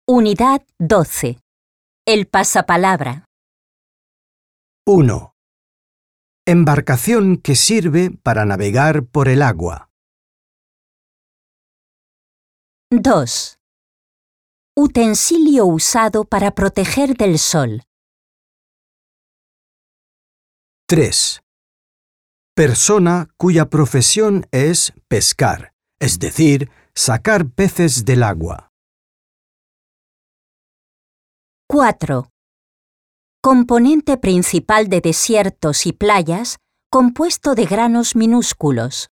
Unidad 12. El pasapalabra. 1. Embarcación que sirve para navegar por el agua. 2. Utensilio usado para proteger del sol. 3. Persona cuya profesión es pescar, es decir, sacar peces del agua. 4. Componente principal de desiertos y playas compuesto de granos minúsculos.